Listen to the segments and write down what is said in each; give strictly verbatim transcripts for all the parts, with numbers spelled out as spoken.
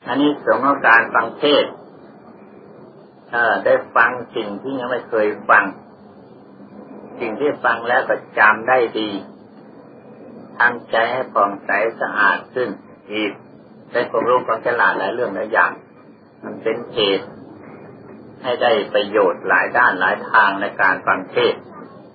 อันนี้สำหรับการฟังเทศน์เอ่อได้ฟังสิ่งที่ยังไม่เคยฟังสิ่งที่ฟังแล้วก็จำได้ดีทำใจให้ผ่องใสสะอาดขึ้นอีกได้ความรู้ความฉลาดหลายเรื่องหลายอย่างมันเป็นเหตุให้ได้ประโยชน์หลายด้านหลายทางในการฟังเทศน์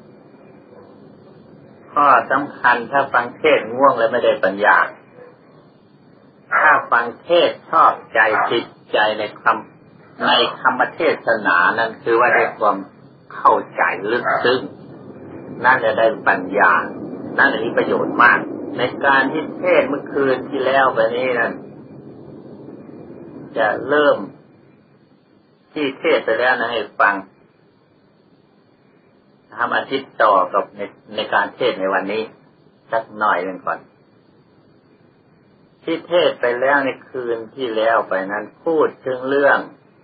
ข้อสำคัญถ้าฟังเทศน์ง่วงแล้วไม่ได้ปัญญาถ้าฟังเทศน์ชอบใจติดใจในคำในคำเทศนานั้นคือว่าได้ความเข้าใจลึกซึ้งน่าจะได้ปัญญาน่าจะมีประโยชน์มากในการที่เทศน์เมื่อคืนที่แล้วไปนี้นั้นจะเริ่มที่เทศน์ไปแล้วนะให้ฟังทำอาทิตย์ต่อกับในในการเทศน์ในวันนี้สักหน่อยหนึ่งก่อนที่เทศน์ไปแล้วในคืนที่แล้วไปนั้นพูดถึงเรื่อง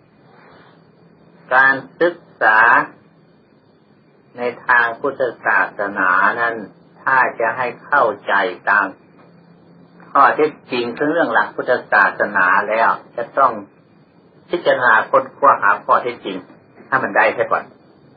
การศึกษาในทางพุทธศาสนานั้นถ้าจะให้เข้าใจตามข้อเท็จจริงถึงเรื่องหลักพุทธศาสนาแล้วจะต้องพิจารณาค้นคว้าหาข้อเท็จจริงถ้ามันได้แค่ก่อน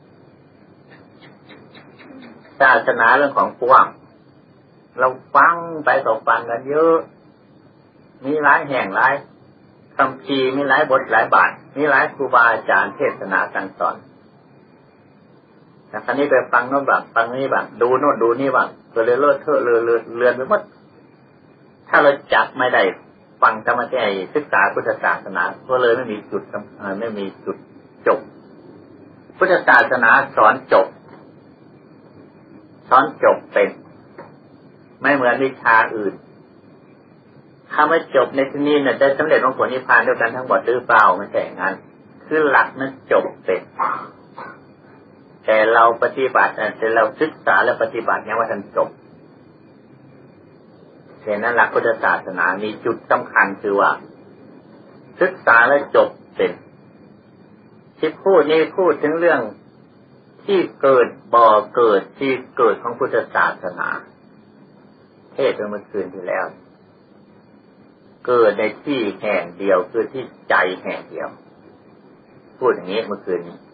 ศาสนาเรื่องของกว้างเราฟังไปต่อฟังกันเยอะมีหลายแห่งหลายคำพีมีหลายบทหลายบาทมีหลายครูบาอาจารย์เทศนาสั่งสอนแต่ครั้นี้ไปฟังโน่นบ้างฟังนี่บ้างดูโน่นดูนี่บ้างก็เลยเลอะเทอะเลือนเลือนเลือนไปหมดถ้าเราจับไม่ได้ฟังธรรมะที่ศึกษาพุทธศาสนาก็เลยไม่มีจุดไม่มีจุดจบพุทธศาสนาสอนจบสอนจบเป็นไม่เหมือนวิชาอื่นคำว่าจบในที่นี้เนี่ยได้สำเร็จมรรคผลนิพพานด้วยกันทั้งหมดหรือเปล่าไม่ใช่อย่างนั้นคือหลักนั้นจบเป็นแต่เราปฏิบัติแต่เราศึกษาและปฏิบัติยังว่าทันจบฉะนั้นหลักพุทธศาสนามีจุดสำคัญคือว่าศึกษาและจบเป็นที่พูดนี้พูดถึงเรื่องที่เกิดบ่อเกิดที่เกิดของพุทธศาสนาเทศน์เมื่อคืนที่แล้วเกิดในที่แห่งเดียวคือที่ใจแห่งเดียวพูดอย่างนี้เมื่อคืนนี้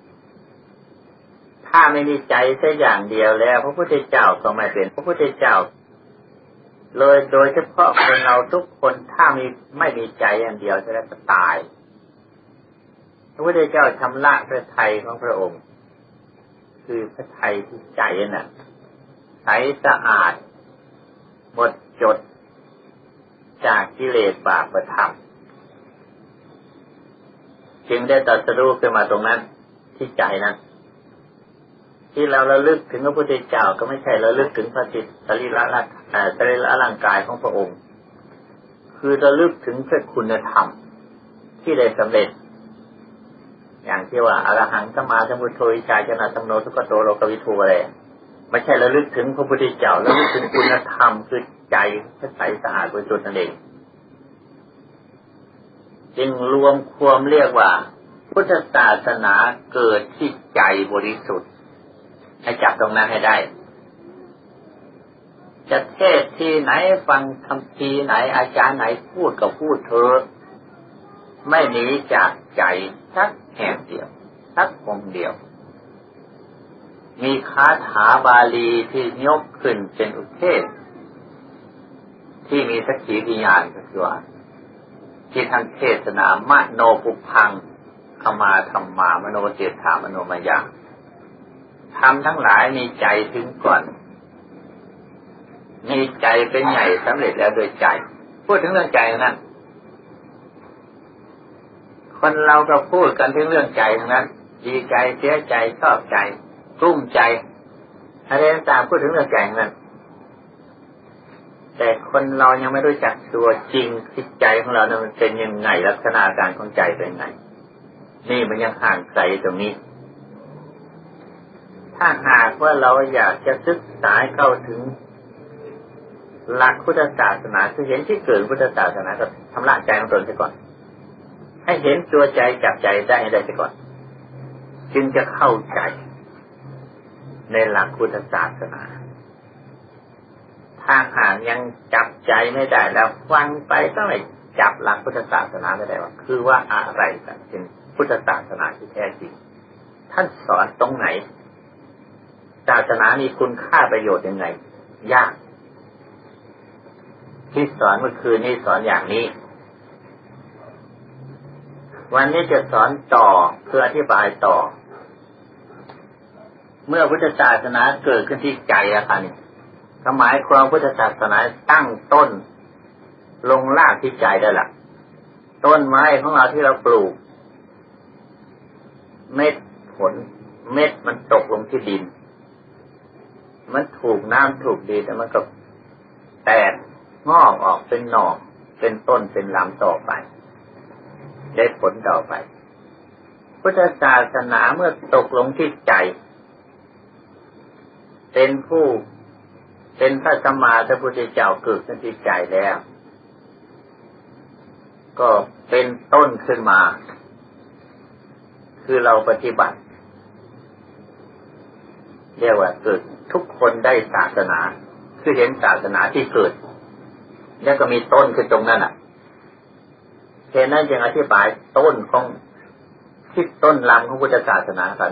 ถ้าไม่มีใจแค่อย่างเดียวแล้วพระพุทธเจ้าก็ไม่เป็นพระพุทธเจ้าเลยโดยเฉพาะคนเราทุกคนถ้ามีไม่มีใจอย่างเดียวจะได้ตายพระพุทธเจ้าชำระพระทัยของพระองค์คือพระทัยที่ใจน่ะใสสะอาดหมดจดจากกิเลสบาปธรรมจึงได้ตรัสรู้ขึ้นมาตรงนั้นที่ใจนั้นที่เราระลึกถึงพระพุทธเจ้าก็ไม่ใช่ระลึกถึงพระจิตสรีระร่างสรีระร่างกายของพระองค์คือระลึกถึงพระคุณธรรมที่ได้สำเร็จอย่างที่ว่าอรหังสัมมาสัมพุทโธวิชาชนะสัมโนสุขโตโลกวิทูอะไรไม่ใช่ระลึกถึงพระพุทธเจ้าระลึกถึงคุณธรรมคือใจที่ใสสะอาดบริสุทธิ์นั่นเองจึงรวมความเรียกว่าพุทธศาสนาเกิดที่ใจบริสุทธิ์ให้จับตรงนั้นให้ได้จะเทศที่ไหนฟังคำพีไหนอาจารย์ไหนพูดก็พูดเถอะไม่หนีจากใจสักแห่งเดียวสักองค์เดียวมีคาถาบาลีที่ยกขึ้นเป็นอุเทศที่มีสักขีพยานก็คือว่าที่ท่านเทศนามโนปุพังขมาธรรมามโนเจตามโนมายาทำทั้งหลายมีใจถึงก่อนมีใจเป็นใหญ่สำเร็จแล้วโดยใจพูดถึงเรื่องใจนั้นคนเราก็พูดกันถึงเรื่องใจทั้งนั้นดีใจเสียใจชอบใจกลุ้มใจอะไรต่างๆพูดถึงเรื่องใจทั้งนั้นแต่คนเรายังไม่รู้จักตัวจริงจิตใจของเราเนี่ยมันเป็นยังไงลักษณะอาการของใจเป็นไงนี่มันยังห่างไกลตรงนี้ถ้าหากว่าเราอยากจะศึกษาเข้าถึงหลักพุทธศาสนาคือเห็นที่เกิดพุทธศาสนาก็ทำละใจของตนเสียก่อนให้เห็นตัวใจจับใจได้ให้ได้เสียก่อนจึงจะเข้าใจในหลักพุทธศาสนาถ้าหากยังจับใจไม่ได้แล้วฟังไปก็ไม่จับหลักพุทธศาสนาไม่ได้ว่าคือว่าอะไรกันเป็นพุทธศาสนาที่แท้จริงท่านสอนตรงไหนศาสนามีคุณค่าประโยชน์ยังไงยากที่สอนเมื่อคืนนี้สอนอย่างนี้วันนี้จะสอนต่อเพื่ออธิบายต่อเมื่อพุทธศาสนาเกิดขึ้นที่ใจอะค่ะนี่หมายความพุทธศาสนาตั้งต้นลงรากที่ใจได้ล่ะต้นไม้ของเราที่เราปลูกเม็ดผลเม็ดมันตกลงที่ดินมันถูกน้ำถูกดินแล้วมันก็แตกงอกออกเป็นหน่อเป็นต้นเป็นลำต่อไปได้ผลต่อไปพุทธศาสนาเมื่อตกลงที่ใจเป็นผู้เป็นพระสัมมาสัมพุทธเจ้าเกิดขึ้นที่ใจแล้วก็เป็นต้นขึ้นมาคือเราปฏิบัติเรียกว่าเกิดทุกคนได้ศาสนาคือเห็นศาสนาที่เกิดแล้วก็มีต้นคือตรงนั้นอ่ะเห็นนั้นยังอธิบายต้นของที่ต้นลำของพุทธศาสนากัน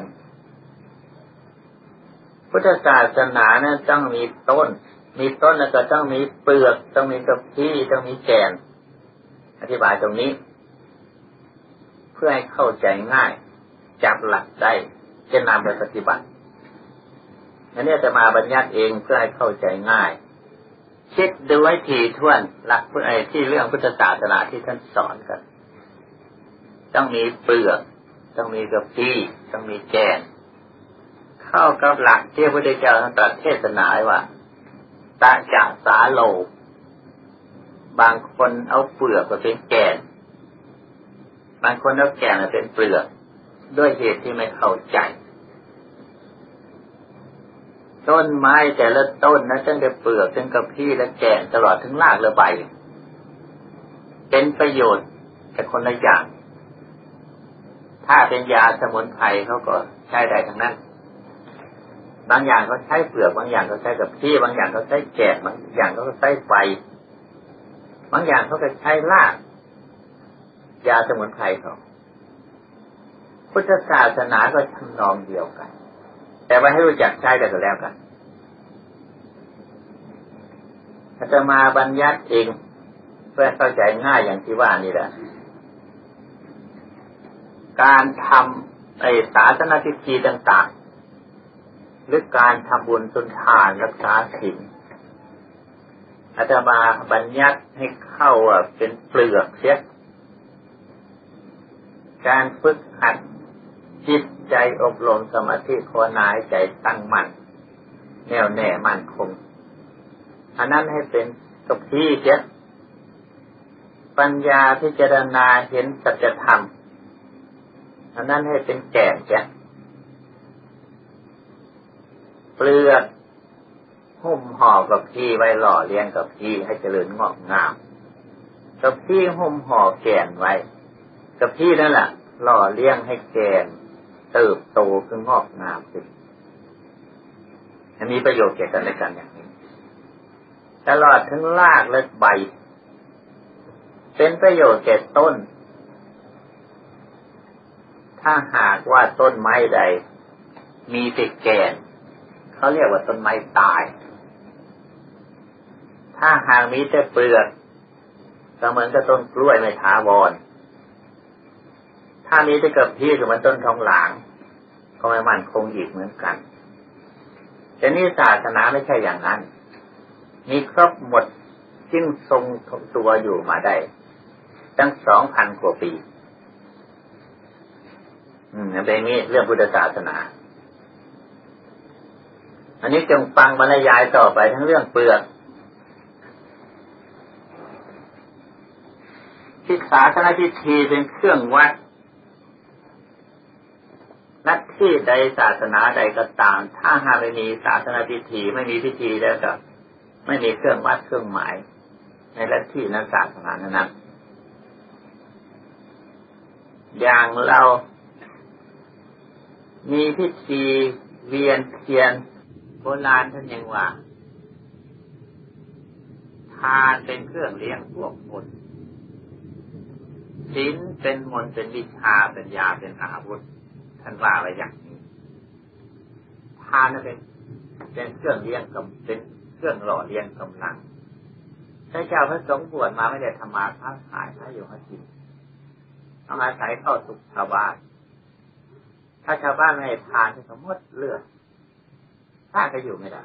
พุทธศาสนาเนี่ยต้องมีต้นมีต้นแล้วก็ต้องมีเปลือกต้องมีกระพี้ต้องมีแกนอธิบายตรงนี้เพื่อให้เข้าใจง่ายจับหลักได้จะนำไปปฏิบัติอันนี้จะมาบัญญัติเองเพื่อให้เข้าใจง่ายคิดดูให้ถี่ถ้วนหลักไอ้ที่เรื่องพุทธศาสนาที่ท่านสอนกันต้องมีเปลือกต้องมีกระพี้ต้องมีแกนเข้ากับหลักที่พระพุทธเจ้าตรัสเทศนาไว้ว่าตะจะสาโลบางคนเอาเปลือกมาเป็นแกนบางคนเอาแกนมาเป็นเปลือกด้วยเหตุที่ไม่เข้าใจต้นไม้แต่ละต้นนั้นตั้งแต่เปลือกถึงกระพี้และแกนตลอดถึงรากและใบเป็นประโยชน์แต่คนละอย่างถ้าเป็นยาสมุนไพรเขาก็ใช้ได้ทั้งนั้นบางอย่างเขาใช้เปลือกบางอย่างเขาใช้กระพี้บางอย่างเขาใช้แกนบางอย่างเขาใช้ใบบางอย่างเขาก็ใช้รากยาสมุนไพรเขาพุทธศาสนาก็ทำนองเดียวกันแต่ว่าให้รู้จักใช้กันก็แล้วกันอาตมาบัญญัติเองเพื่อเข้าใจง่ายอย่างที่ว่านี่แหละการทำไอ้ศาสนพิธีต่างๆหรือการทำบุญสุนทานรักษาศีลอาตมาบัญญัติให้เข้าเป็นเปลือกเสียการฝึกหัดจิตใจอบรมสมาธิภาวนาใจตั้งมั่นแน่วแน่มั่นคงอันนั้นให้เป็นกระพี้เสียปัญญาพิจารณาเห็นสัจธรรมอันนั้นให้เป็นแก่นเสียเปลือกหุ้มห่อกระพี้ไว้หล่อเลี้ยงกระพี้ให้เจริญงอกงามกระพี้หุ้มห่อแก่นไว้กระพี้นั่นแหละหล่อเลี้ยงให้แก่นเติบโตขึ้นงอกงามขึ้นมีประโยชน์แก่กันและกันอย่างนี้ตลอดถึงรากและใบเป็นประโยชน์แก่ต้นถ้าหากว่าต้นไม้ใดมีแต่แก่นเขาเรียกว่าต้นไม้ตายถ้าหากมีแต่เปลือกก็เหมือนกับต้นกล้วยไม่ถาวรถ้ามีแต่กระพี้ก็เหมือนต้นทองหลางก็ไม่มั่นคงอีกเหมือนกันแต่นี่ศาสนาไม่ใช่อย่างนั้นมีครบหมดจึงทรงตัวอยู่มาได้ตั้งสองพันกว่าปีอืมเป็นนี้เรื่องพุทธศาสนาอันนี้จงฟังบรรยายต่อไปทั้งเรื่องเปลือกที่ศาสนาพิธีเป็นเครื่องวัดนักที่ใดศาสนาใดก็ตามถ้าหากไม่มีศาสนาพิธีไม่มีพิธีแล้วก็ไม่มีเครื่องวัดเครื่องหมายในลัทธินั้นศาสนานั้นอย่างเรามีพิธีเวียนเทียนโบราณท่านยังว่าทานเป็นเครื่องเลี้ยงพวกคนศีลเป็นมนต์เป็นวิชาเป็นยาเป็นอาวุธท่านว่าไว้อย่างนี้ทานนั้นเป็นเป็นเครื่องเลี้ยงกำเป็นเครื่องหล่อเลี้ยงกำลังพระเจ้าพระสงฆ์บวชมาไม่ได้ทำมาค้าขายหาอยู่หากินต้องอาศัยเข้าสุขชาวบ้านถ้าชาวบ้านไม่ทานก็หมดเลือดถ้าก็อยู่ไม่ได้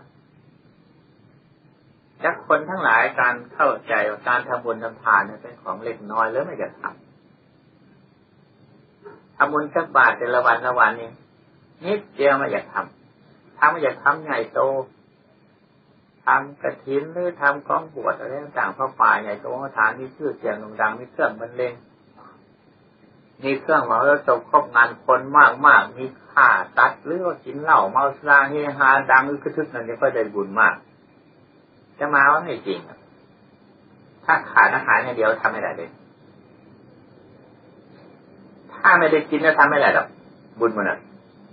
จากคนทั้งหลายการเข้าใจว่าการทำบุญทำทานเป็นของเล็กน้อยแล้วไม่อยากทำทำบุญสักบาทแต่ละวันละวันนี้นิดเดียวไม่อยากทำทำไม่อยากทำใหญ่โตทำกฐินหรือทำกองบวชอะไรต่างๆพระป่าใหญ่โตทานมีชื่อเสียงโด่งดังมีเครื่องบรรเลงมีเครื่องหมอแล้วจบครบงานคนมากมากมีฆ่าตัดหรือว่ากินเหล้าเมาสุราเฮฮาดังอึกระทึกนั่นจะก็ได้บุญมากจะมาว่าไม่จริงถ้าขาดอาหารอย่างเดียวทำไม่ได้เลยถ้าไม่ได้กินแล้วทำไม่ได้หรอกบุญมันอ่ะ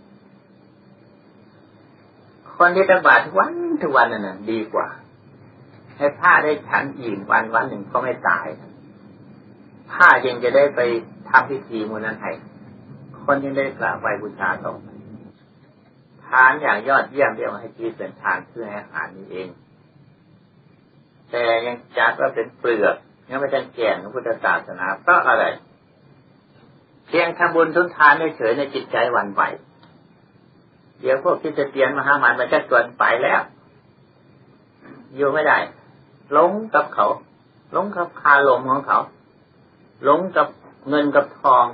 คนที่ตักบาตรทุกวันทุกวันนั่นน่ะดีกว่าให้ผ้าได้ฉันอิ่มวันวันหนึ่งก็ไม่ตายผ้ายังจะได้ไปทำพิธีมูลนั้นให้คนยังได้กราบไหว้บูชาต่อทานอย่างยอดเยี่ยมเรียกว่าให้ชีวิตเป็นทานเพื่อให้อาหารนี้เองแต่ยังจัดว่าเป็นเปลือกยังไม่ใช่แก่นของพุทธศาสนาเพราะอะไรเพียงทำบุญทุนทานเฉยในจิตใจหวั่นไหวเดี๋ยวพวกที่จะเตียนมหามันมันจะชวนไปแล้วอยู่ไม่ได้หลงกับเขาหลงกับคาลมของเขาหลงกับเงินกับทอง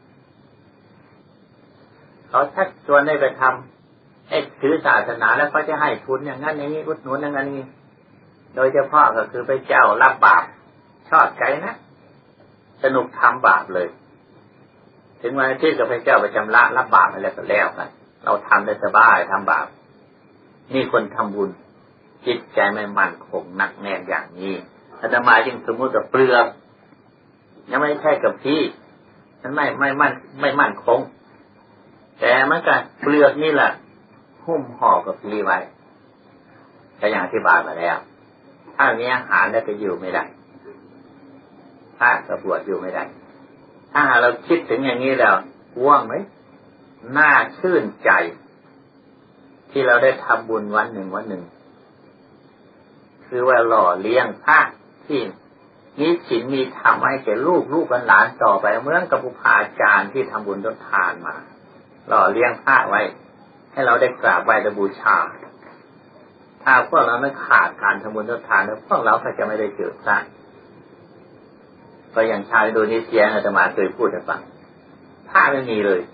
เขาชักชวนให้ไปทำให้ถือศาสนาแล้วเขาจะให้ทุนอย่างนั้นอย่างนี้อุดหนุนอย่างนั้นนี้โดยเฉพาะก็คือไปเจ้ารับบาปชอบใจนะสนุกทำบาปเลยถึงวันที่กับพระเจ้าไปชำระรับบาปอะไรก็แล้วกันเราทำได้สบายทำบาปนี่คนทำบุญจิตใจไม่มั่นคงหนักแน่นอย่างนี้อาตมาจึงสมมติกับเปลือกยังไม่ใช่กับพี่มันไม่ไม่มั่นไม่มั่นคงแต่มันก็เปลือกนี่แหละหุ้มห่อกับพี่ไว้ก็อย่างที่บาปมาแล้วถ้ามีอาหารแล้วจะอยู่ไม่ได้ถ้าจะบวชอยู่ไม่ได้ถ้าเราคิดถึงอย่างนี้แล้วว่างไหมน่าชื่นใจที่เราได้ทำบุญวันหนึ่งวันหนึ่งคือว่าหล่อเลี้ยงพระที่มีศีลมีธรรมให้แก่ลูกลูกหลานต่อไปเหมือนกับบุพอาจารย์ที่ทำบุญทดทานมาหล่อเลี้ยงพระไว้ให้เราได้กราบไหว้บูชาถ้าพวกเราไม่ขาดการทำบุญทดทานแล้วพวกเราก็จะไม่ได้เกิดพระก็อย่างชาวอินโดนีเซียอาตมาเคยพูดให้ฟังพระไม่มีเลย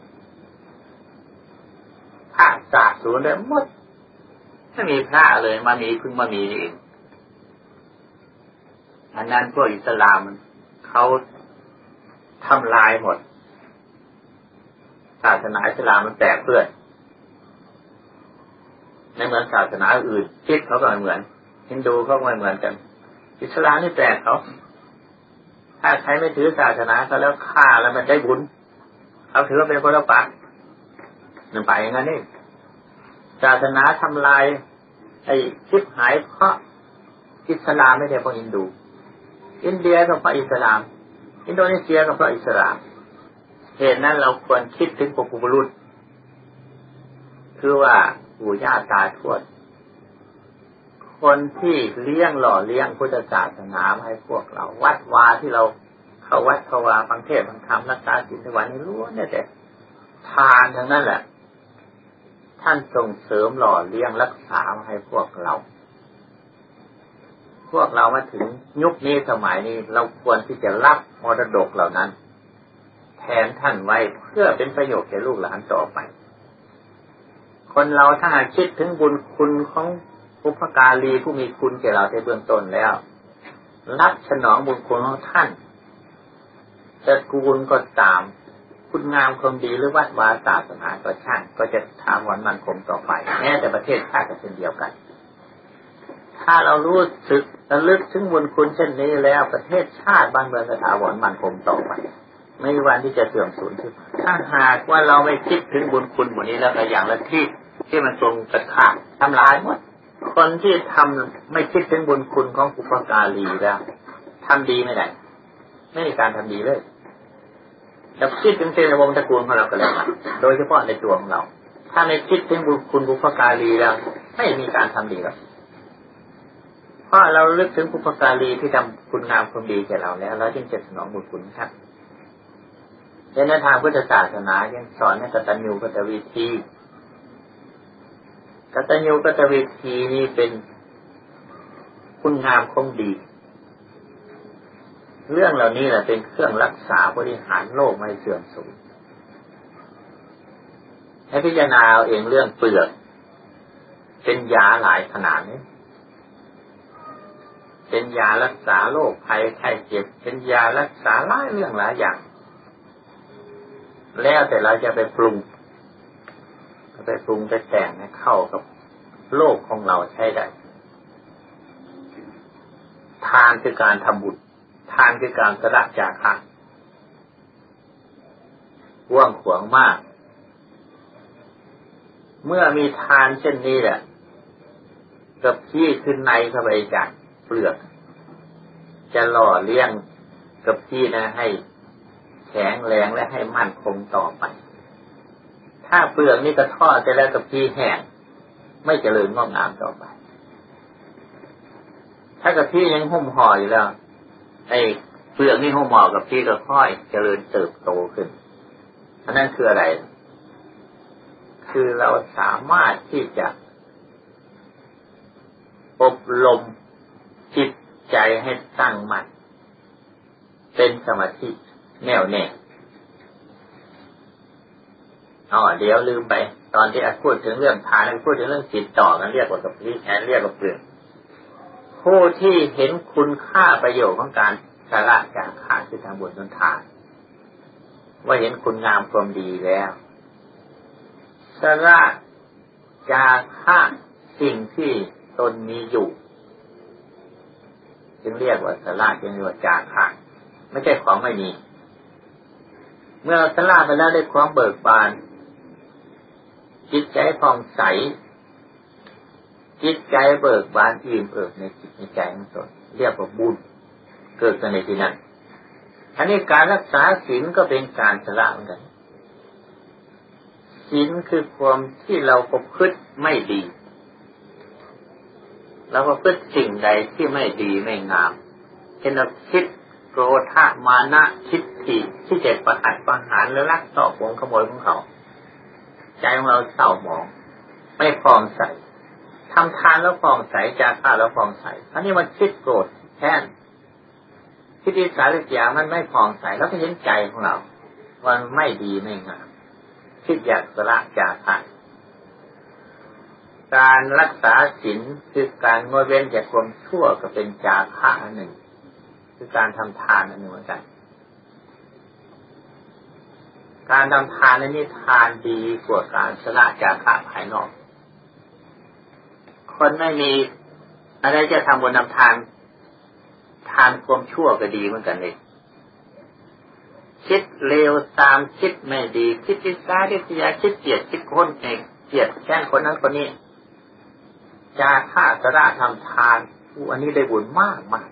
พระสาบสูญเลยหมดไม่มีพระเลยมามีเพิ่งมามีนี่เองอันนั้นพวกอิสลามเขาทำลายหมดศาสนาอิสลามมันแตกเพื่อนในเหมือนศาสนาอื่นคิดเขาก็ไม่เหมือนฮินดูเขาก็ไม่เหมือนกันอิสลามนี่แตกเขาถ้าใครไม่ถือศาสนาเขาแล้วฆ่าแล้วมันได้บุญเขาถือว่าเป็นคนละปะนั่นไปอย่างนั้นนี่ศาสนาทำลายไอ้ชิบหายเพราะอิสลามไม่ใช่เพราะฮินดูอินเดียก็เพราะอิสลามอินโดนีเซียก็เพราะอิสลามเหตุนั้นเราควรคิดถึงปุถุชนคือว่าปู่ย่าตาทวดคนที่เลี้ยงหล่อเลี้ยงพุทธศาสนาให้พวกเราวัดวาที่เราเข้าวัดเข้าวาฟังเทศน์ฟังธรรมรักษาศีลทุกวันนี้ล้วนแต่ทานทั้งนั้นแหละท่านส่งเสริมหล่อเลี้ยงรักษาให้พวกเราพวกเรามาถึงยุคนี้สมัยนี้เราควรที่จะรับมรดกเหล่านั้นแทนท่านไว้เพื่อเป็นประโยชน์แก่ลูกหลานต่อไปคนเราถ้าคิดถึงบุญคุณของบุพการีผู้มีคุณแก่เราในเบื้องต้นแล้วรับสนองบุญคุณของท่านตระกูลก็ตามคุณงามความดีหรือวัดวาศาสนาก็ช่างก็จะถาวรมั่นคงต่อไปแม้แต่ประเทศชาติก็เช่นเดียวกันถ้าเรารู้สึกระลึกถึงบุญคุณเช่นนี้แล้วประเทศชาติบ้านเมืองก็ถาวรมั่นคงต่อไปไม่มีวันที่จะเสื่อมสูญขึ้นถ้าหากว่าเราไม่คิดถึงบุญคุณหมดนี้แล้วก็อย่างละที่ที่มันทรงกระทำทำลายหมดคนที่ทำไม่คิดถึงบุญคุณของบุพการีแล้วทำดีไม่ได้ไม่มีการทำดีเลยจะคิดถึงเส้นวงตระกูลของเราก็แล้วกันโดยเฉพาะในตัวของเราถ้าไม่คิดถึงบุญคุณบุพการีแล้วไม่มีการทำดีหรอกเพราะเราลึกถึงบุพการีที่ทำคุณงามความดีแก่เราแล้วเราจึงจะสนองบุญคุณครับในทางพุทธศาสนายังสอนให้กตัญญูกตเวทีกตัญญูกตเวทีนี้เป็นคุณงามความดีเรื่องเหล่านี้แหละเป็นเครื่องรักษาบริหารโลกไม่เสื่อมสูญให้พิจารณาเอาเองเรื่องเปลือกเป็นยาหลายขนาดนี้เป็นยารักษาโรคภัยไข้เจ็บเป็นยารักษาหลายเรื่องหลายอย่างแล้วแต่เราจะไปปรุงไปปรุงไปแต่งให้เข้ากับโลกของเราใช้ได้ทานคือการทำบุญทานคือการสละจาคะกว้างขวางมากเมื่อมีทานเช่นนี้แหละกับที่ขึ้นในเข้าไปจากเปลือกจะหล่อเลี้ยงกับที่นะให้แข็งแรงและให้มั่นคงต่อไปถ้าเปลือกนี่ก็ทอดไปแล้วกับที่แห้งไม่เจริญงอกงามต่อไปถ้ากับที่ยังหุ้มห่ออยู่แล้วไอ้เปลือกนี่หุ้มห่อกับที่ก็ค่อยเจริญเติบโตขึ้นอันนั้นคืออะไรคือเราสามารถที่จะอบรมจิตใจให้ตั้งมั่นเป็นสมาธิแน่วแน่อ๋อเดี๋ยวลืมไปตอนที่พูดถึงเรื่องทานพูดถึงเรื่องจิตต่อกันเรียกว่ากับนี้แทนเรียกว่าเปลือกผู้ที่เห็นคุณค่าประโยชน์ของการสละจากขาดคือทำบุญทำทานว่าเห็นคุณงามความดีแล้วสละจากขาดสิ่งที่ตนมีอยู่จึงเรียกว่าสละจึงเรียกว่าจากขาดไม่ใช่ของไม่มีเมื่อสละไปแล้วได้ความเบิกบานจิตใจผ่องใสจิตใจเบิกบานอิ่มเอิบในจิตในใจของตนเรียกว่าบุญเกิดขึ้นในที่นั้นอันนี้การรักษาศีลก็เป็นการสละเหมือนกันศีลคือความที่เราประพฤติไม่ดีเราประพฤติสิ่งใดที่ไม่ดีไม่งามเช่นเราคิดโกรธมานะทิฏฐิที่จะประหัตประหารหรือลักลอบโกงขโมยของเขาใจของเราเศร้าหมองไม่พร้อมใสทำทานแล้วพร้อมใสจาคะแล้วพร้อมใสอันนี้มันคิดโกรธแค้นคิดอิจฉาริษยามันไม่พร้อมใสแล้วก็เห็นใจของเรามันไม่ดีไม่งามคิดอยากสละจาคะการรักษาศีลคือการงดเว้นจากความชั่วก็เป็นจาคะอันหนึ่งคือการทำทานอันหนึ่งเหมือนกันการทำทานในนี้ทานดีกว่าการสละจาคะภายนอกคนไม่มีอะไรจะทำบุญทำทานทานความชั่วก็ดีเหมือนกันเลยคิดเลวตามคิดไม่ดีคิดอิจฉาริษยาคิดเกลียดคิดคนเองเกลียดแค้นคนนั้นคนนี้จาคะสละทำทานอันนี้ได้บุญมากมาก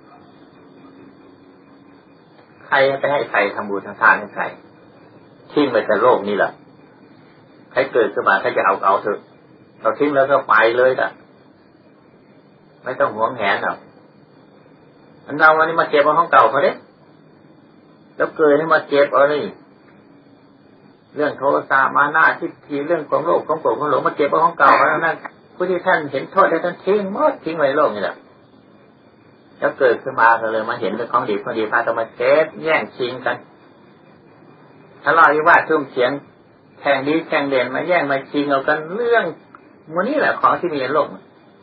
ใครไปให้ใครทำบุญทำทานให้ใครทิ้งไปแต่โลกนี่แหละใครเกิดขึ้นมาใครจะเอาเอาเถอะเราทิ้งแล้วก็ไปเลยล่ะไม่ต้องหวงแหนหรอกอันเราวันนี้มาเก็บเอาของเก่าเขาเด้แล้วเกิดให้มาเก็บเอานี่เรื่องโทสะมานะทิฏฐิเรื่องของโลภของโกรธของหลงมาเก็บเอาของเก่าเพราะนั้นผู้ที่ท่านเห็นโทษได้ท่านทิ้งหมดทิ้งไว้โลกนี่แหละแล้วเกิดขึ้นมาก็เลยมาเห็นเรื่องของดีของดีพากันมาเก็บแย่งชิงกันทะเลาะวิวาททุ่มเถียงแข่งดีแข่งเด่นมาแย่งมาชิงเอากันเรื่องมันนี่แหละของที่มีในโลก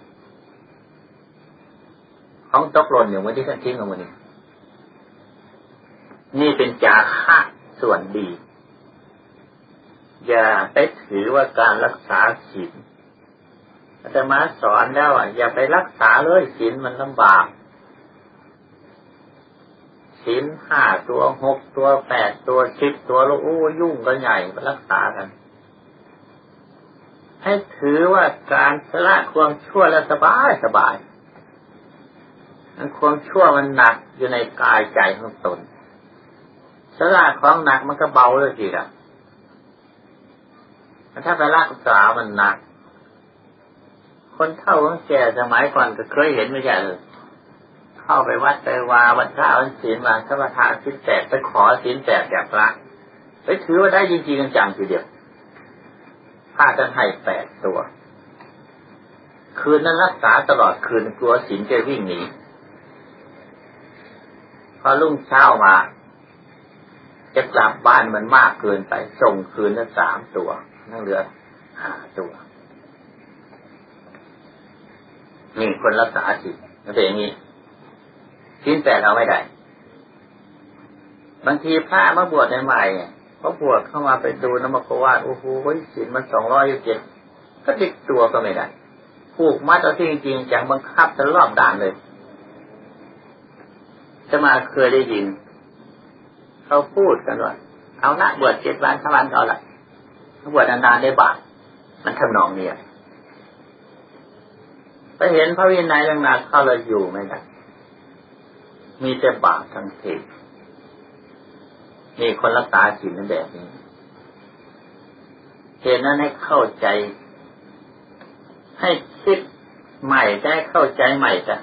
ของตกหล่นอยู่เหมือนที่ท่านทิ้งเอาไว้นี่นี่เป็นจาคะส่วนดีอย่าไปถือว่าการรักษาศีลอาตมาสอนแล้วอ่ะอย่าไปรักษาเลยศีลมันลำบากศีลห้าตัวหกตัวแปดตัวสิบตัวแล้วโอ้ยุ่งกันใหญ่มารักษากันให้ถือว่าการละความชั่วแล้วสบายสบายความชั่วมันหนักอยู่ในกายใจของตนสละของหนักมันก็เบาเลยสิครับถ้าไปรักษามันหนักคนเฒ่าคนแก่สมัยก่อนก็เคยเห็นไม่ใช่เลยเข้าไปวัดไปวาวัดพระวันศีลมาสมถะศีลแปดไปขอศีลแปดจากพระไปถือว่าได้จริงๆจังๆทีเดียวพระท่านให้แปดตัวคืนนั้นรักษาตลอดคืนกลัวศีลจะวิ่งหนีพอรุ่งเช้ามาจะกลับบ้านมันมากเกินไปส่งคืนละสามตัวนั่งเหลือห้าตัวนี่คนรักษาศีลมันเป็นอย่างนี้ศีลแปดเอาไม่ได้บางทีพระมาบวชใหม่ๆเขาบวชเข้ามาไปดูนมกวาดโอ้โหศีลมันสองร้อยเจ็ดก็ติดตัวก็ไม่ได้ผูกมัดเอาที่จริงจังบังคับตลอดด่านเลยจะมาเคยได้ยินเขาพูดกันว่าเอาละบวชเจ็ดวันสามวันเอาละบวชนานๆได้บาปมันทำนองนี้ไปเห็นพระวินัยเรื่องหนักเข้าเลยอยู่ไม่ได้มีแต่บาปทั้งสิ้นนี่คนรักษาศีลนั่นแบบนี้เหตุนั้นให้เข้าใจให้คิดใหม่ได้เข้าใจใหม่จ้ะ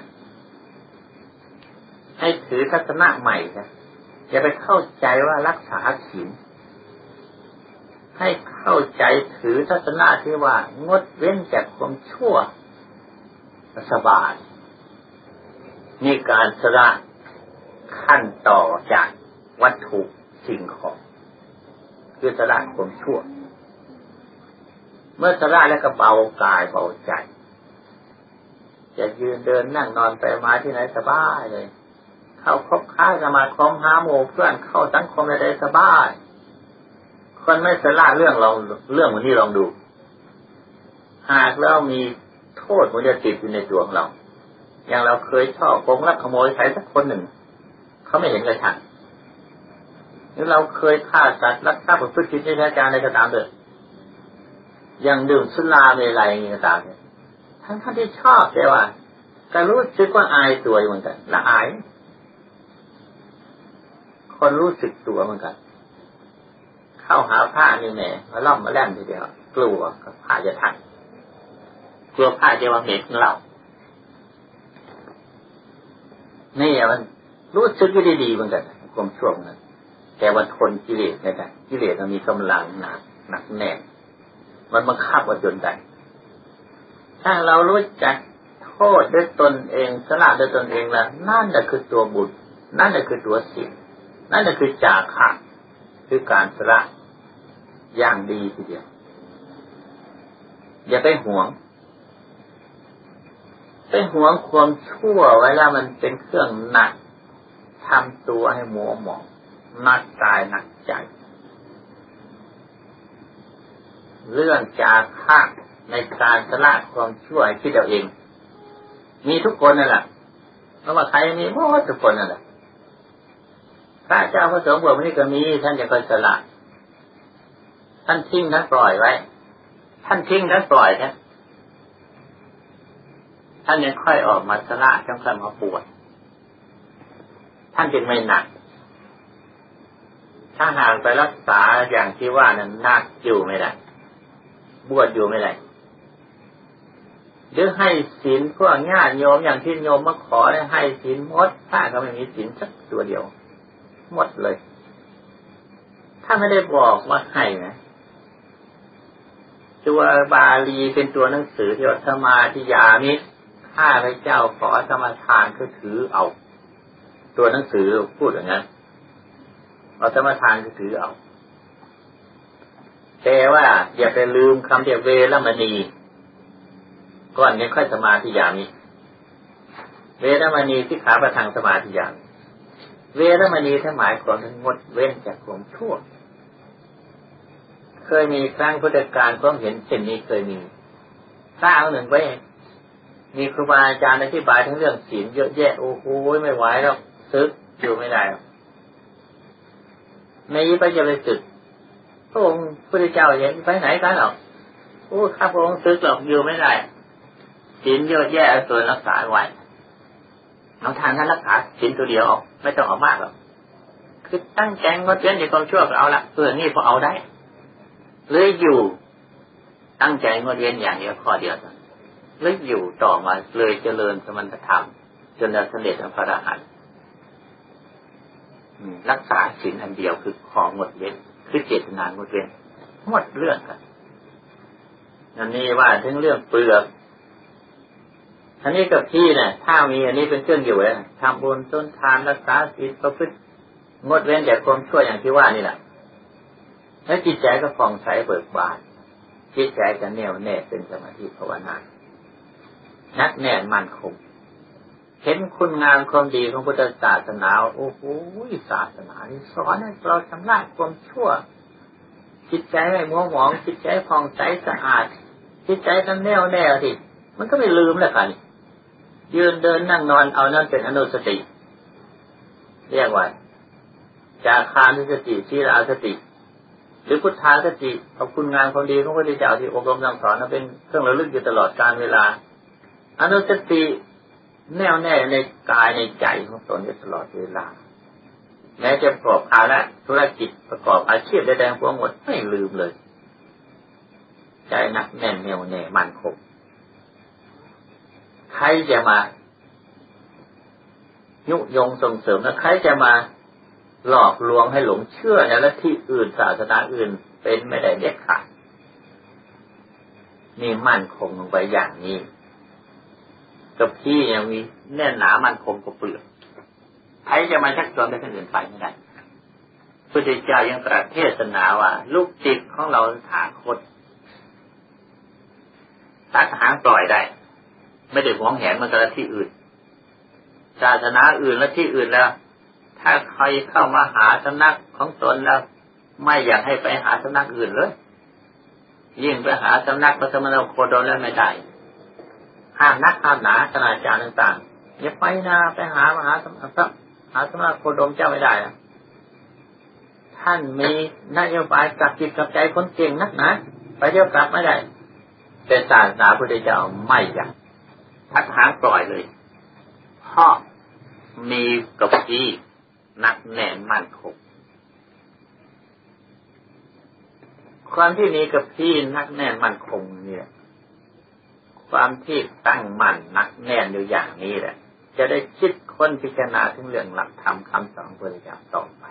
ให้ถือทัศนะใหม่จ้ะอย่าไปเข้าใจว่ารักษาศีลให้เข้าใจถือทัศนะที่ว่างดเว้นจากความชั่วสบายนี่การสละขั้นต่อจากวัตถุสิ่งของคือสละความชั่วเมื่อสละแล้วก็เบากายเบาใจจะยืนเดินนั่งนอนไปมาที่ไหนสบายเลยเข้าคบค้าสมาคมหาหมู่เพื่อนเข้าสังคมได้สบายคนไม่สละเรื่องลองเรื่องวันนี้ลองดูหากแล้วมีโทษมันจะติดอยู่ในตัวของเราอย่างเราเคยชอบโกงลักขโมยใครสักคนหนึ่งเขาไม่เห็นกระชันหรือเราเคยฆ่าสัตว์ลักทรัพย์ประพฤติผิดในทางการใดก็ตามเถอะอย่างดื่มสุราเมลัยอย่างนี้ก็ตามเนี่ยทั้งท่านที่ชอบแต่ว่าก็รู้สึกว่าอายตัวเหมือนกันละอายคนรู้สึกตัวเหมือนกันเข้าหาผ้านี่แหม่มาล่อมมาแล่มทีเดียวกลัวกับผ้าจะทันกลัวผ้าจะว่าเหม็นของเรานี่มันรู้สึกอยู่ดีๆเหมือนกันความชั่วนั้นแต่วันทนกิเลสไม่ได้กิเลสมันมีกำลังหนักหนักแน่นมันบังคับว่าจนได้ถ้าเรารู้จักโทษด้วยตนเองสละด้วยตนเองแล้วนั่นแหละคือตัวบุญนั่นแหละคือตัวศีลนั่นแหละคือจาคะคือการสละอย่างดีทีเดียวอย่าไปหวงไปหวงความชั่วไว้แล้วมันเป็นเครื่องหนักทำตัวให้มัวหมองหนักกายหนักใจเรื่องจาคะในการสละความชั่วให้คิดเอาเองมีทุกคนนั่นแหละเพราะว่าใครมีหมดทุกคนนั่นแหละพระเจ้าพระสงฆ์บอกว่านี่ก็มีท่านจะคอยสละท่านทิ้งท่านปล่อยไว้ท่านทิ้งท่านปล่อยนะท่านยังค่อยออกมาสละจังค่อยมาปวดท่านจึงไม่หนักถ้าหากไปรักษาอย่างที่ว่านั้นหนักอยู่ไม่ได้บวชอยู่ไม่ได้หรือให้ศีลพวกญาติโยมอย่างที่โยมมาขอให้ศีลหมดถ้าก็ไม่มีศีลสักตัวเดียวหมดเลยถ้าไม่ได้บอกว่าให้นะตัวบาลีเป็นตัวหนังสือที่ว่าสมาธิยามิข้าพเจ้าขอสมาทานคือถือเอาตัวหนังสือพูดอย่างนั้นเอาสมาทานคือถือเอาแต่ว่าอย่าไปลืมคำเดียวเวรมณีก่อนนี้ค่อยสมาธิยามิเวรมณีที่ขาประทังสมาธิยามิเวรมณีถ้าหมายความงดเว้นจากความชั่วเคยมีครั้งพุทธกาลความเห็นเช่นนี้เคยมีสร้างหนึ่งไว้มีครูบาอาจารย์อธิบายทั้งเรื่องศีลเยอะแยะโอ้โหไม่ไหวแล้วซึกอยู่ไม่ได้ในนี้ไปจะไปศึกพระองค์พระเจ้าอย่างไปไหนกันหรอกโอ้ข้าพระองค์ซึกหรอกอยู่ไม่ได้ศีลเยอะแยะส่วนรักษาไว้น้องทานท่านรักษาศีลตัวเดียวไม่ต้องเอามากหรอกขคือตั้งใจงดเว้นจากความชั่วก็เอาละเพื่อนี่พอเอาได้เลยอยู่ตั้งใจงดเว้นอย่างเดียวข้อเดียวเลยอยู่ต่อมาเลยเจริญสมณธรรมจนได้สำเร็จเป็นพระอรหันต์รักษาศีลอันเดียวคือของงดเว้นคือเจตนางดเว้นหมดเรื่องกันอันนี้ว่าถึงเรื่องเปลือกอันนี้กับพี่เนี่ยถ้ามีอันนี้เป็นเครื่องอยู่เลยทำบุญต้นทานรักษาศีลประพฤติงดเว้นจากความชั่วอย่างที่ว่านี่แหละแล้วจิตใจก็ผ่องใสเบิกบานจิตใจจะแน่วแน่เป็นสมาธิภาวนานักแน่นมั่นคงเห็นคุณงามความดีของพุทธศาสนาโอ้โหศาสนานี่สอนให้เราชำระความชั่วจิตใจให้มัวหมองจิตใจผ่องใสสะอาดจิตใจทั้งแน่วแน่สิมันก็ไม่ลืมแล้วค่ะนี่ยืนเดินนั่งนอนเอานั่นเป็นอนุสติเรียกว่าจาคานุสติศีลาสติหรือพุทธาสติเอาคุณงามความดีของพระพุทธเจ้าที่อบรมสั่งสอนนั้นเป็นเครื่องระลึกอยู่ตลอดกาลเวลาอนุสติแน่วแน่ในกายในใจของตนอยู่ตลอดเวลาแม้จะประกอบภาระธุรกิจประกอบอาชีพใดๆพวกหมดไม่ลืมเลยใจหนักแน่นแน่วแน่มั่นคงใครจะมายุยงส่งเสริมและใครจะมาหลอกลวงให้หลงเชื่อในลัทธิอื่นศาสนาอื่นเป็นไม่ได้เด็ดขาดนี่มั่นคงลงไปอย่างนี้กับพี่ยังมีแน่นหนามั่นคงกว่าเปลือกใครจะมาชักชวนไปคนอื่นไปไม่ได้พระพุทธเจ้ายังตรัสเทศนาว่าลูกจิตของเราถาคตตัดหางปล่อยได้ไม่ได้หวงแหนมันกับลัทธิอื่นศาสนาอื่นลัทธิอื่นแล้วถ้าใครเข้ามาหาสำนักของตนแล้วไม่อยากให้ไปหาสำนักอื่นเลยยิ่งไปหาสำนักพระสมณโคดมแล้วไม่ได้ห้ามนักห้ามหนาคณาจารย์ต่างๆอย่าไปนะไปหามหาสำนักหาสำนักโคดมเจ้าไม่ได้นะท่านมีนโยบายกับจิตกับใจคนเก่งนักนะไปเที่ยวกลับไม่ได้แต่ศาสนาพุทธเจ้าไม่อยากทัดหางปล่อยเลยเพราะมีกับที่นักแน่นมั่นคงความที่มีกับที่นักแน่นมั่นคงเนี่ยความที่ตั้งมั่นนักแน่นอยู่อย่างนี้แหละจะได้คิดค้นพิจารณาถึงเรื่องหลักธรรมคำสอนของพระพุทธเจ้าต่อไป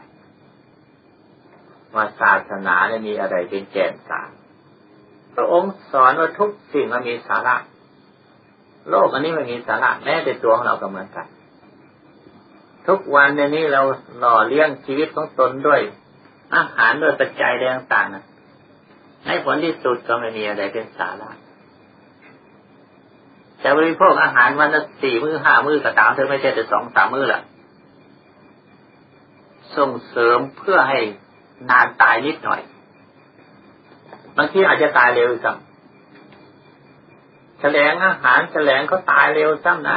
ว่าศาสนาเนี่ยมีอะไรเป็นแก่นสารพระองค์สอนว่าทุกสิ่งมันมีสาระโลกอันนี้มันมีสาระแม้แต่ตัวของเราก็เหมือนกันทุกวันในนี้เราหล่อเลี้ยงชีวิตของตนด้วยอาหารด้วยปัจจัยต่างๆนะในผลที่สุดก็ไม่มีอะไรเป็นสาระจะบริโภคอาหารวันละสี่มื้อห้ามื้อก็ตามเธอไม่ใช่แต่สองสามมื้อละส่งเสริมเพื่อให้นานตายนิดหน่อยบางทีอาจจะตายเร็วซ้ำแฉลงอาหารแฉลงเขาตายเร็วซ้ำนะ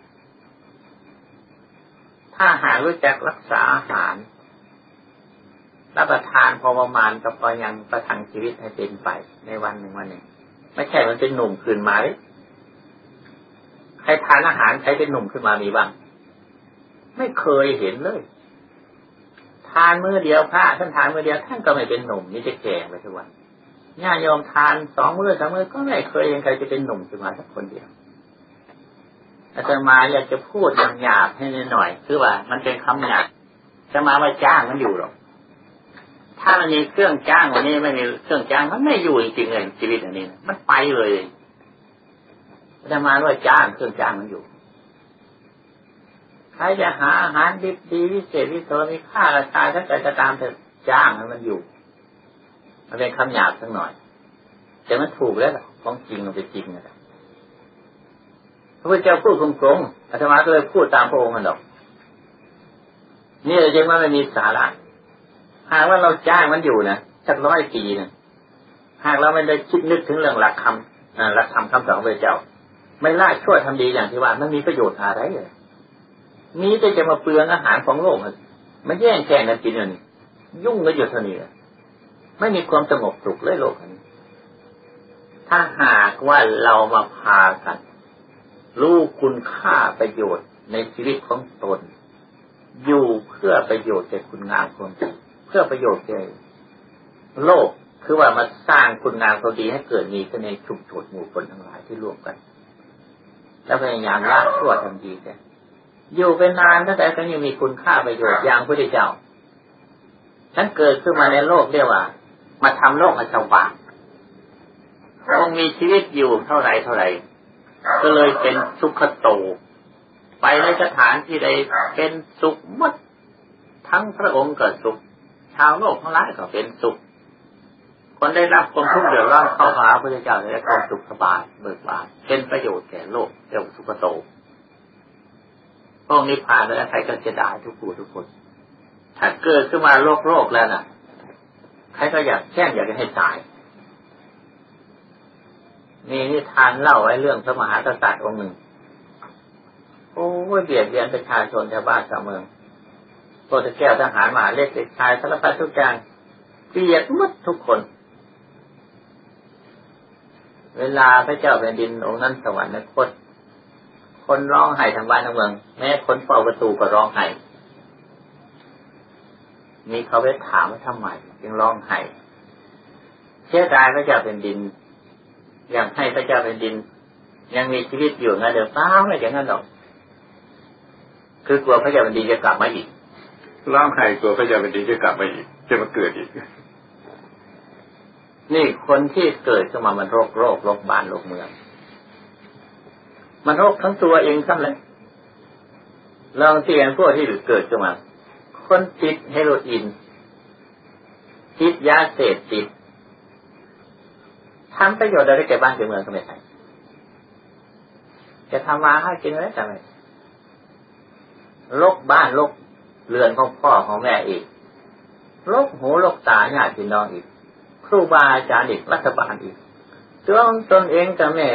ถ้าหากรู้จักรักษาอาหารรับประทานพอประมาณก็พอยังประทังชีวิตให้เป็นไปในวันหนึ่งวันหนึ่งไม่ใช่มันเป็นหนุ่มขึ้นมาเลยใครทานอาหารใครเป็นหนุ่มขึ้นมามีบ้างไม่เคยเห็นเลยทานมื้อเดียวพระท่านทานมื้อเดียวท่านก็ไม่เป็นหนุ่มนี่จะแก่ไปทุกวันญาติโยมทานสองมื้อสามมื้อก็ไม่เคยเห็นใครจะเป็นหนุ่มขึ้นมาสักคนเดียวอาตมาอยากจะพูดอย่างหยาบให้หน่อยคือว่ามันเป็นคำหยาบจะมาว่าจ้างมันอยู่หรอกถ้ามันมีเครื่องจ้างวันนี้ไม่มีเครื่องจ้างมันไม่อยู่จริงๆเลยชีวิตอันนี้มันไปเลยอาตมาว่าจ้างเครื่องจ้างมันอยู่ใครจะหาอาหารดีดีวิเศษวิโสมีค่าราคาถ้าเกิดจะตามเถอะจ้างมันอยู่มันเป็นคำหยาบสักหน่อยแต่มันถูกแล้วล่ะของจริงมันเป็นจริงนะพระพุทธเจ้าพูดตรงๆอาตมาก็เลยพูดตามพระองค์มันหรอกนี่เลยจึงว่ามันมีสาระหากว่าเราจ้างมันอยู่นะสักร้อยปีนะหากเราไม่ได้คิดนึกถึงเรื่องหลักคำหลักธรรมคำสอนของพระเจ้าไม่ละชั่วทำดีอย่างที่ว่ามันมีประโยชน์อะไรเลยมีแต่จะมาเปลืองอาหารของโลกมันแย่งแข่งกันกินอย่างนี้ยุ่งกันอยู่เท่านี้ไม่มีความสงบสุขเลยโลกนี้ถ้าหากว่าเรามาพากันรู้คุณค่าประโยชน์ในชีวิตของตนอยู่เพื่อพื่อประโยชน์แก่คุณงามความดีเพื่อประโยชน์แก่โลกคือว่ามาสร้างคุณงามความดีให้เกิดมีขึ้นในชุมชนหมู่คนทั้งหลายที่ร่วมกันแล้วพยายามละชั่วทำดีกันอยู่เป็นนานตั้งแต่ก็ยังมีคุณค่าประโยชน์อย่างพระพุทธเจ้าฉันเกิดขึ้นมาในโลกเรียกว่ามาทำโลกให้สว่างคงมีชีวิตอยู่เท่าไรเท่าไรก็เลยเป็นสุขโตไปในสถานที่ใดเป็นสุขหมดทั้งพระองค์ก็สุขชาวโลกทั้งหลายก็เป็นสุขคนได้รับความทุกข์เดือดร้อนเข้าหาพระพุทธเจ้าได้ความสุขสบายเบิกบานเป็นประโยชน์แก่โลกเรียกว่าสุขโตพวกนี้ผ่านแล้วใครก็จะได้ทุกผู้ทุกคนถ้าเกิดขึ้นมาโลกโลกแล้วน่ะใครก็อยากแช่งอยากจะให้ตายมีนิทานเล่าไว้เรื่องพระมหากษัตริย์องค์หนึ่งโอ้ยเบียดเบียนประชาชนชาวบ้านชาวเมืองโปรตุเกสทหารมหาเล็กเด็กชายสารพัดทุกอย่างเบียดหมดทุกคนเวลาพระเจ้าแผ่นดินองค์นั้นสวรรคตคนร้องไห้ทางบ้านทางเมืองแม้คนเฝ้าประตูก็ร้องไห้นี่เขาไปถามว่าทำไมจึงร้องไห้เสียดายพระเจ้าแผ่นดินอยากให้พระเจ้าแผ่นดินยังมีชีวิตอยู่งั้นเดี๋ยวเปล่าไม่อย่างนั้นหรอกคือกลัวพระเจ้าแผ่นดินจะกลับมาอีกร้องไห้กลัวพระเจ้าแผ่นดินจะกลับมาอีกจะมาเกิดอีกนี่คนที่เกิดขึ้นมามันโรคโรคโรคบ้านโรคเมืองมันโรคทั้งตัวเองทั้งเลยลองเตียนพวกที่เกิดขึ้นมาคนติดเฮโรอีนติดยาเสพติดทำประโยชน์อะไรแก่บ้านแก่เมืองก็ไม่ใช่จะทำมาให้กินอะไรทำไมโรคบ้านโรคเรือนของพ่อของแม่อีกโรคหูโรคตาญาติพี่น้องอีกครูบาอาจารย์อีกรัฐบาลอีกตัวตนเองก็แม่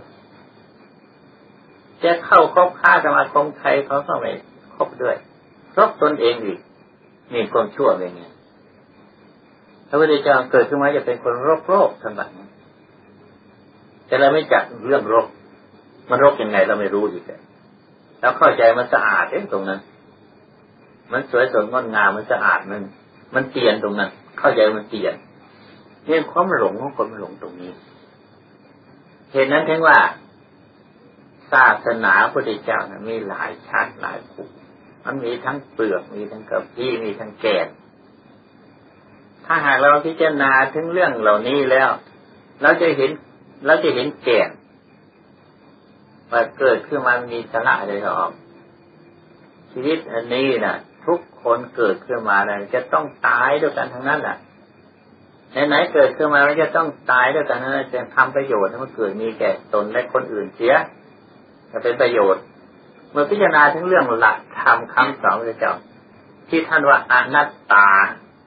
จะเข้าคบค้าสมาคมใครเขาก็ไม่คบด้วยเพราะตนเองอีกมีความชั่วอะไรเงี้ยพระพุทธเจ้าเกิดขึ้นมาจะเป็นคนโรคโรคทั้งหลายแต่เราไม่จักเรื่องโรคมันโรคยังไงเราไม่รู้อีกแล้วเข้าใจมันสะอาดเองตรงนั้นมันสวยสดงดงามมันสะอาดมันมันเตียนตรงนั้นเข้าใจมันเตียนเนี่ยความหลงของคนมันหลงตรงนี้เหตุนั้นถึงว่าศาสนาพระพุทธเจ้านะมีหลายชั้นหลายภูมิมันมีทั้งเปลือกมีทั้งกระพี้มีทั้งแกนถ้าหากเราพิจารณาถึงเรื่องเหล่านี้แล้วเราจะเห็นเราจะเห็นแกนว่าเกิดขึ้นมามีสาระอะไรหรอกชีวิตอันนี้น่ะทุกคนเกิดขึ้นมาแล้วจะต้องตายด้วยกันทั้งนั้นแหละไหนๆเกิดขึ้นมาแล้วจะต้องตายด้วยกันทั้งนั้นจะทำประโยชน์ให้มันเกิดมีแก่ตนและคนอื่นเสียจะเป็นประโยชน์เมื่อพิจารณาถึงเรื่องหลักธรรมคำสอนพระเจ้าที่ท่านว่าอนัตตา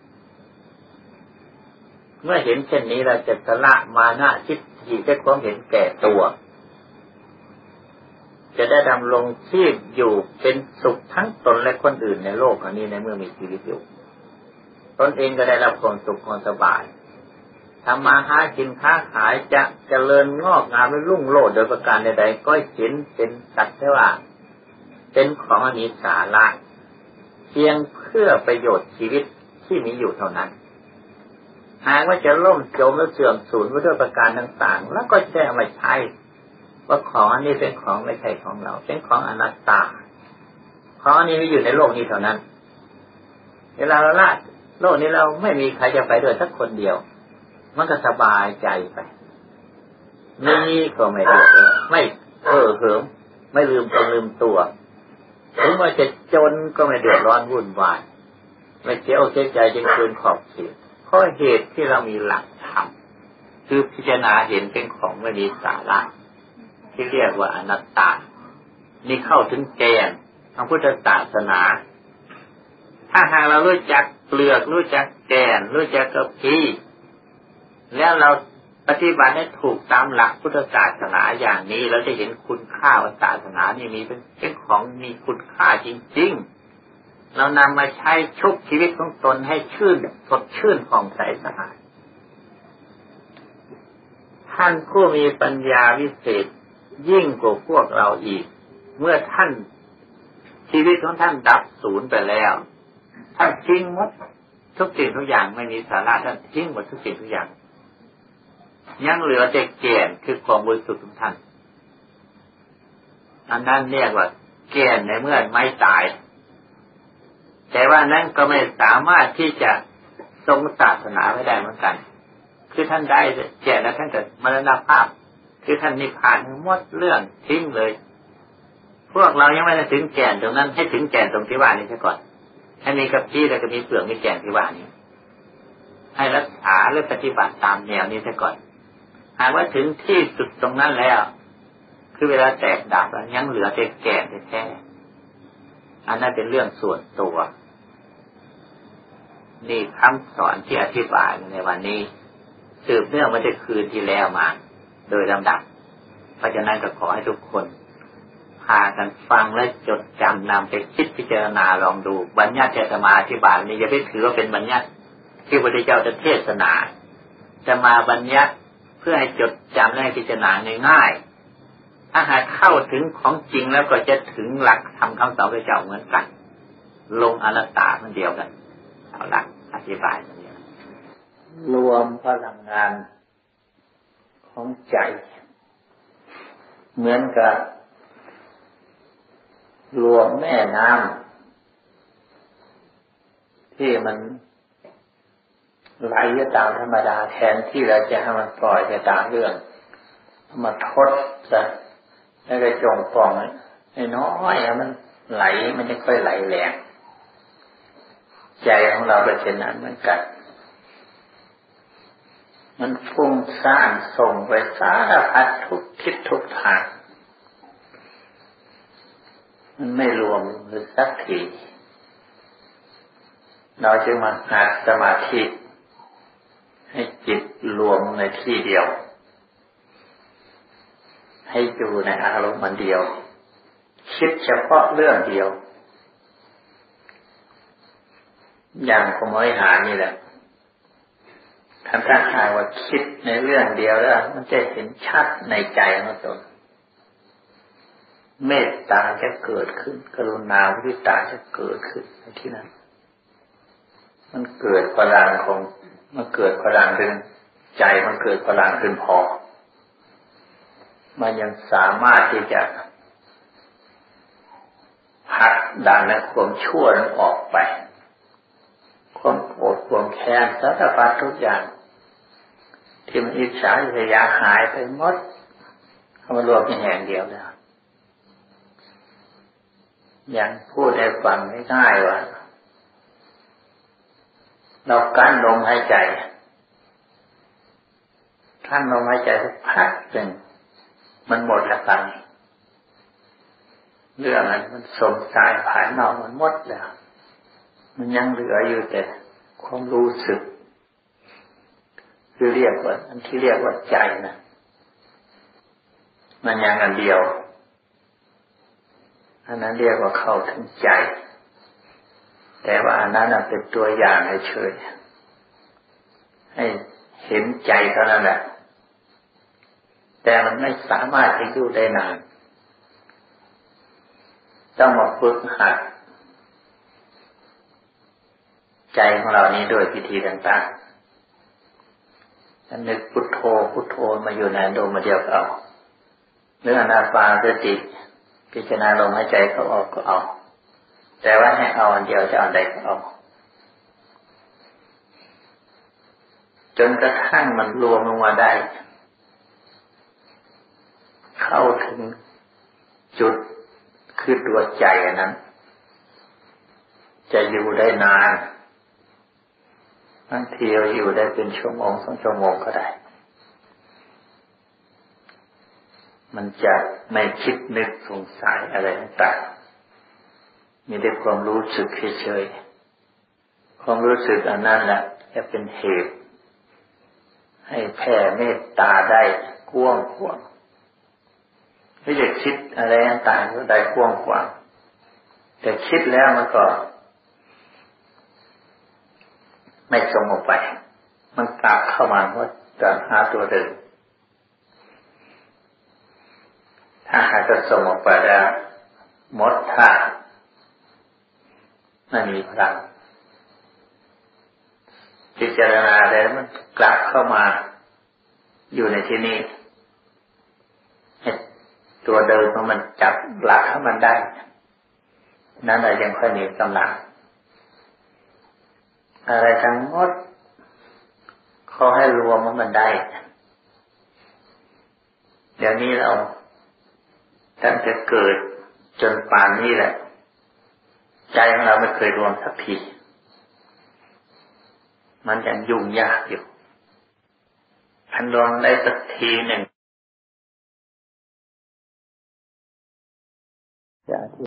เมื่อเห็นเช่นนี้เราจะละมานะทิฏฐิได้ความเห็นแก่ตัวจะได้ดำรงชีพอยู่เป็นสุขทั้งตนและคนอื่นในโลกอันนี้ในเมื่อมีชีวิตอยู่ตนเองก็ได้รับความสุขความสบายทำมาหากินค้าขายจะเจริญงอกงามและรุ่งโรจน์โดยประการใดๆก็เห็นเป็นสักแต่ว่าเป็นของอนิจจาระเพียงเพื่อประโยชน์ชีวิตที่มีอยู่เท่านั้นหากว่าจะล่มจมและเสื่อมสูญไปด้วยประการต่างๆแล้วก็แช่ไม่ใช่ว่าของอันนี้เป็นของไม่ใช่ของเราเป็นของอนัตตาของอันนี้มีอยู่ในโลกนี้เท่านั้นเวลาเราละโลกนี้เราไม่มีใครจะไปด้วยสักคนเดียวมันก็สบายใจไปนี่ก็ไม่เดือดร้อนไม่เพ้อเหิมไม่ลืมตนลืมตัวถึงว่าจะจนก็ไม่เดือดร้อนวุ่นวายไม่เสียอกเสียใจจนเกินขอบเขตเพราะเหตุที่เรามีหลักธรรมคือพิจารณาเห็นเป็นของไม่มีสาระที่เรียกว่าอนัตตานี่เข้าถึงแกนทางพุทธศาสนาถ้าหากเรารู้จักเปลือกรู้จักแกนรู้จักกระพี้แล้วเราปฏิบัติให้ถูกตามหลักพุทธศาสนาอย่างนี้เราจะเห็นคุณค่าว่าศาสนานี่มีเป็นเป็นของมีคุณค่าจริงๆเรานำมาใช้ชุบชีวิตของตนให้ชื่นสดชื่นผ่องใสสะอาดท่านผู้มีปัญญาวิเศษยิ่งกว่าพวกเราอีกเมื่อท่านชีวิตของท่านดับสูญไปแล้วท่านทิ้งหมดทุกสิ่งทุกอย่างไม่มีสาระท่านทิ้งหมดทุกสิ่งทุกอย่างยังเหลือแต่แก่นคือความบริสุทธิ์ของท่านอันนั้นเรียกว่าแก่นในเมื่อไม่ตายแต่ว่านั้นก็ไม่สามารถที่จะทรงศาสนาไว้ได้เหมือนกันคือท่านได้แก่แล้วท่านจะมรณภาพคือท่านนิพพานหมดเรื่องทิ้งเลยพวกเรายังไม่ได้ถึงแก่นตรงนั้นให้ถึงแก่นตรงที่ว่านี้ซะก่อนให้มีกระพี้แล้วก็มีเปลือกมีแก่นที่ว่านี้ให้รักษาและปฏิบัติตามแนวนี้ซะก่อนหากว่าถึงที่สุดตรงนั้นแล้วคือเวลาแตกดับแล้วยังเหลือแต่แก่นแท้ๆอันนั้นเป็นเรื่องส่วนตัวนี่คำสอนที่อธิบายในวันนี้สืบเนื่องมาจากคืนที่แล้วมาโดยลำดับเพราะฉะนั้นก็ขอให้ทุกคนพากันฟังและจดจำนำไปคิดพิจารณาลองดูบัญญัติจะมาอธิบายนี้อย่าไปถือว่าเป็นบัญญัติที่พระพุทธเจ้าจะเทศนาจะมาบัญญัติเพื่อให้จดจำและพิจารณาง่ายๆถ้าหากเข้าถึงของจริงแล้วก็จะถึงหลักธรรมคำสอนพระเจ้าเหมือนกันลงอนัตตาเหมือนเดียวกันเอาละอธิบายตรงนี้รวมพลังงานของใจเหมือนกับรวมแม่น้ำที่มันไหลตามธรรมดาแทนที่เราจะให้มันปล่อยไปตามเรื่องมาทดซะแล้วก็จงปล่องให้น้อยแล้วมันไหลมันจะค่อยไหลแรงใจของเราเป็นเช่นนั้นเหมือนกันมันฟุ้งซ่านส่งไปสารพัดทุกทิศทุกทางมันไม่รวมหรือสักทีเราจึงมาหัดสมาธิให้จิตรวมในที่เดียวให้อยู่ในอารมณ์มันเดียวคิดเฉพาะเรื่องเดียวอย่างขโมยหานี่แหละถ้าถ้าหากว่าคิดในเรื่องเดียวแล้วมันจะเห็นชัดในใจของตนเมตตาจะเกิดขึ้นกรุณามุทิตาจะเกิดขึ้นในที่นั้นมันเกิดพลังของมันเกิดพลังขึ้นใจมันเกิดพลังขึ้นพอมันยังสามารถที่จะผลักดันและความชั่วนั้นออกไปความโกรธความแค้นสารพัดทุกอย่างที่มันอิจฉาริษยาหายไปหมดเข้ามารวมเป็นแห่งเดียวแล้วอย่างพูดให้ฟังง่ายๆว่าเรากั้นลมหายใจกั้นลมหายใจสักพักหนึ่งมันหมดแล้วไปเรื่องนั้นมันสมสายภายนอกมันหมดแล้วมันยังเหลืออยู่แต่ความรู้สึกคือเรียกว่าอันที่เรียกว่าใจนะมันยังอันเดียวอันนั้นเรียกว่าเข้าถึงใจแต่ว่าอันนั้นเป็นตัวอย่างให้เฉยให้เห็นใจเท่านั้นแหละแต่มันไม่สามารถที่อยู่ได้นานต้องมาฝึกหัดใจของเรานี้ด้วยวิธีต่างๆถ้านึกพุทโธพุทโธมาอยู่ในอารมณ์เดียวก็เอาหรืออนาปานสติพิจารณาลมหายใจเข้าออกก็เอาแต่ว่าให้เอาอันเดียวจะเอาใดก็เอาจนกระทั่งมันรวมลงมาได้เข้าถึงจุดคือตัวใจอันนั้นจะอยู่ได้นานบางทีเราอยู่ได้เป็นชั่วโมงสองชั่วโมงก็ได้มันจะไม่คิดนึกสงสัยอะไรต่างๆมีแต่ความรู้สึกเฉยๆความรู้สึกอันนั้นแหละจะเป็นเหตุให้แผ่เมตตาได้กว้างขวางไม่จะคิดอะไรต่างๆก็ได้กว้างขวางแต่คิดแล้วมันก็ไม่ส่งออกไปมันกลับเข้ามาว่าจะหาตัวเดิมถ้าหากจะส่งออกไปแล้วหมดท่าไม่มีพลังพิจารณาแล้วมันกลับเข้ามาอยู่ในที่นี้ตัวเดิมของมันจับหลักของมันได้นั่นแหละยังค่อยมีกำลังอะไรทั้งหมดเขาให้รวมมันได้เดี๋ยวนี้เราตั้งแต่เกิดจนป่านนี้แหละใจของเราไม่เคยรวมสักทีมันยังยุ่งยากอยู่อันรวมได้สักทีหนึ่ง